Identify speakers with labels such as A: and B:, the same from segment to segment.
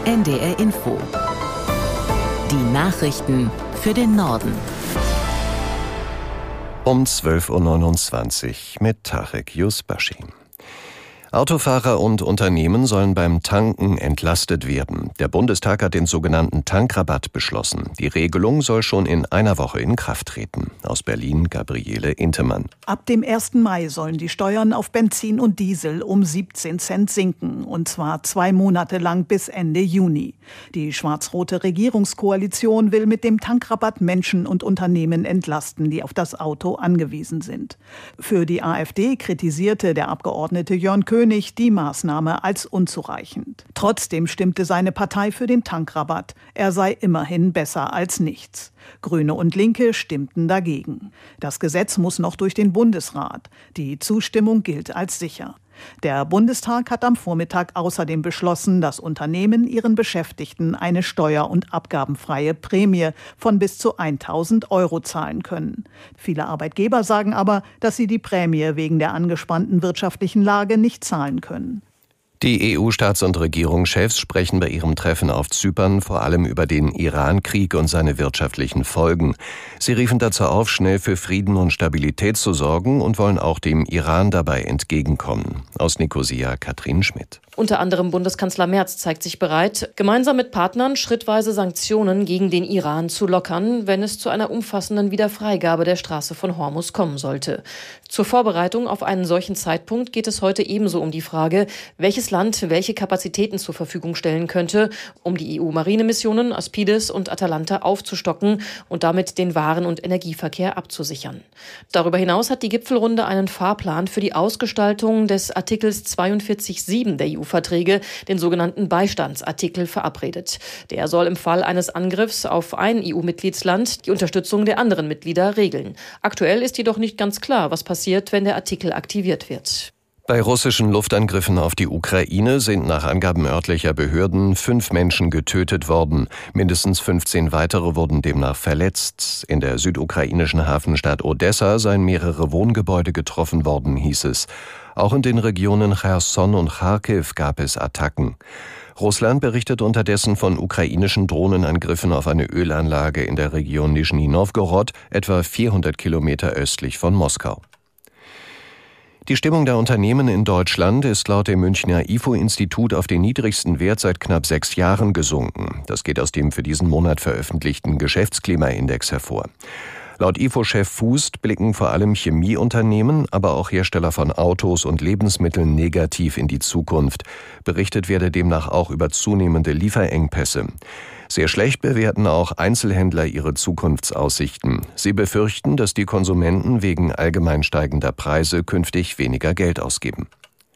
A: NDR Info. Die Nachrichten für den Norden.
B: Um 12.29 Uhr mit Tarek Yusbashi. Autofahrer und Unternehmen sollen beim Tanken entlastet werden. Der Bundestag hat den sogenannten Tankrabatt beschlossen. Die Regelung soll schon in einer Woche in Kraft treten. Aus Berlin Gabriele Intemann.
C: Ab dem 1. Mai sollen die Steuern auf Benzin und Diesel um 17 Cent sinken. Und zwar 2 Monate lang bis Ende Juni. Die schwarz-rote Regierungskoalition will mit dem Tankrabatt Menschen und Unternehmen entlasten, die auf das Auto angewiesen sind. Für die AfD kritisierte der Abgeordnete Jörn König die Maßnahme als unzureichend. Trotzdem stimmte seine Partei für den Tankrabatt. Er sei immerhin besser als nichts. Grüne und Linke stimmten dagegen. Das Gesetz muss noch durch den Bundesrat. Die Zustimmung gilt als sicher. Der Bundestag hat am Vormittag außerdem beschlossen, dass Unternehmen ihren Beschäftigten eine steuer- und abgabenfreie Prämie von bis zu 1.000 € zahlen können. Viele Arbeitgeber sagen aber, dass sie die Prämie wegen der angespannten wirtschaftlichen Lage nicht zahlen können.
B: Die EU-Staats- und Regierungschefs sprechen bei ihrem Treffen auf Zypern vor allem über den Iran-Krieg und seine wirtschaftlichen Folgen. Sie riefen dazu auf, schnell für Frieden und Stabilität zu sorgen und wollen auch dem Iran dabei entgegenkommen. Aus Nikosia Katrin Schmidt.
D: Unter anderem Bundeskanzler Merz zeigt sich bereit, gemeinsam mit Partnern schrittweise Sanktionen gegen den Iran zu lockern, wenn es zu einer umfassenden Wiederfreigabe der Straße von Hormuz kommen sollte. Zur Vorbereitung auf einen solchen Zeitpunkt geht es heute ebenso um die Frage, welches Land welche Kapazitäten zur Verfügung stellen könnte, um die EU-Marinemissionen Aspides und Atalanta aufzustocken und damit den Waren- und Energieverkehr abzusichern. Darüber hinaus hat die Gipfelrunde einen Fahrplan für die Ausgestaltung des Artikels 42.7 der EU-Verträge, den sogenannten Beistandsartikel, verabredet. Der soll im Fall eines Angriffs auf ein EU-Mitgliedsland die Unterstützung der anderen Mitglieder regeln. Aktuell ist jedoch nicht ganz klar, was passiert, wenn der Artikel aktiviert wird.
B: Bei russischen Luftangriffen auf die Ukraine sind nach Angaben örtlicher Behörden 5 Menschen getötet worden. Mindestens 15 weitere wurden demnach verletzt. In der südukrainischen Hafenstadt Odessa seien mehrere Wohngebäude getroffen worden, hieß es. Auch in den Regionen Cherson und Charkiw gab es Attacken. Russland berichtet unterdessen von ukrainischen Drohnenangriffen auf eine Ölanlage in der Region Nischni Nowgorod, etwa 400 Kilometer östlich von Moskau. Die Stimmung der Unternehmen in Deutschland ist laut dem Münchner IFO-Institut auf den niedrigsten Wert seit knapp 6 Jahren gesunken. Das geht aus dem für diesen Monat veröffentlichten Geschäftsklimaindex hervor. Laut IFO-Chef Fußt blicken vor allem Chemieunternehmen, aber auch Hersteller von Autos und Lebensmitteln negativ in die Zukunft. Berichtet werde demnach auch über zunehmende Lieferengpässe. Sehr schlecht bewerten auch Einzelhändler ihre Zukunftsaussichten. Sie befürchten, dass die Konsumenten wegen allgemein steigender Preise künftig weniger Geld ausgeben.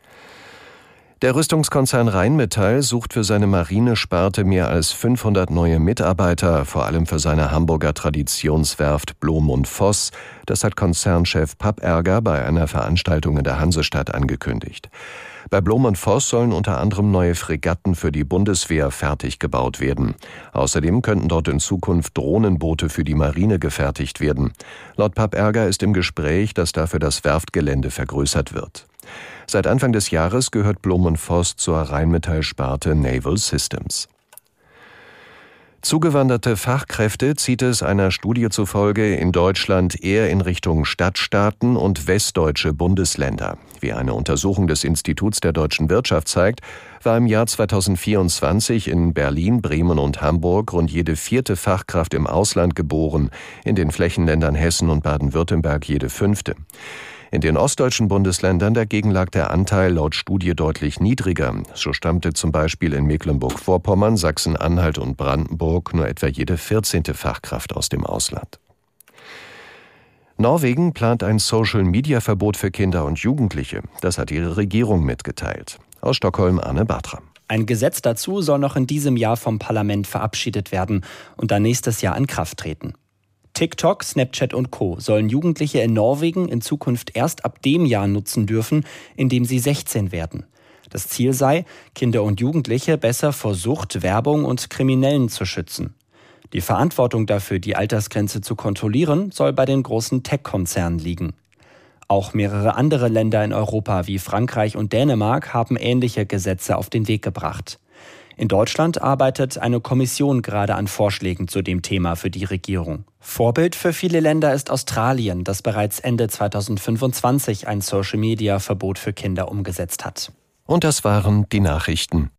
B: Der Rüstungskonzern Rheinmetall sucht für seine Marinesparte mehr als 500 neue Mitarbeiter, vor allem für seine Hamburger Traditionswerft Blohm & Voss. Das hat Konzernchef Papperger bei einer Veranstaltung in der Hansestadt angekündigt. Bei Blohm & Voss sollen unter anderem neue Fregatten für die Bundeswehr fertig gebaut werden. Außerdem könnten dort in Zukunft Drohnenboote für die Marine gefertigt werden. Laut Papperger ist im Gespräch, dass dafür das Werftgelände vergrößert wird. Seit Anfang des Jahres gehört Blohm & Voss zur Rheinmetall-Sparte Naval Systems. Zugewanderte Fachkräfte zieht es einer Studie zufolge in Deutschland eher in Richtung Stadtstaaten und westdeutsche Bundesländer. Wie eine Untersuchung des Instituts der deutschen Wirtschaft zeigt, war im Jahr 2024 in Berlin, Bremen und Hamburg rund jede 4. Fachkraft im Ausland geboren, in den Flächenländern Hessen und Baden-Württemberg jede 5. In den ostdeutschen Bundesländern dagegen lag der Anteil laut Studie deutlich niedriger. So stammte zum Beispiel in Mecklenburg-Vorpommern, Sachsen-Anhalt und Brandenburg nur etwa jede 14. Fachkraft aus dem Ausland. Norwegen plant ein Social-Media-Verbot für Kinder und Jugendliche. Das hat ihre Regierung mitgeteilt. Aus Stockholm Arne Bartram.
E: Ein Gesetz dazu soll noch in diesem Jahr vom Parlament verabschiedet werden und dann nächstes Jahr in Kraft treten. TikTok, Snapchat und Co. sollen Jugendliche in Norwegen in Zukunft erst ab dem Jahr nutzen dürfen, in dem sie 16 werden. Das Ziel sei, Kinder und Jugendliche besser vor Sucht, Werbung und Kriminellen zu schützen. Die Verantwortung dafür, die Altersgrenze zu kontrollieren, soll bei den großen Tech-Konzernen liegen. Auch mehrere andere Länder in Europa wie Frankreich und Dänemark haben ähnliche Gesetze auf den Weg gebracht. In Deutschland arbeitet eine Kommission gerade an Vorschlägen zu dem Thema für die Regierung. Vorbild für viele Länder ist Australien, das bereits Ende 2025 ein Social-Media-Verbot für Kinder umgesetzt hat.
B: Und das waren die Nachrichten.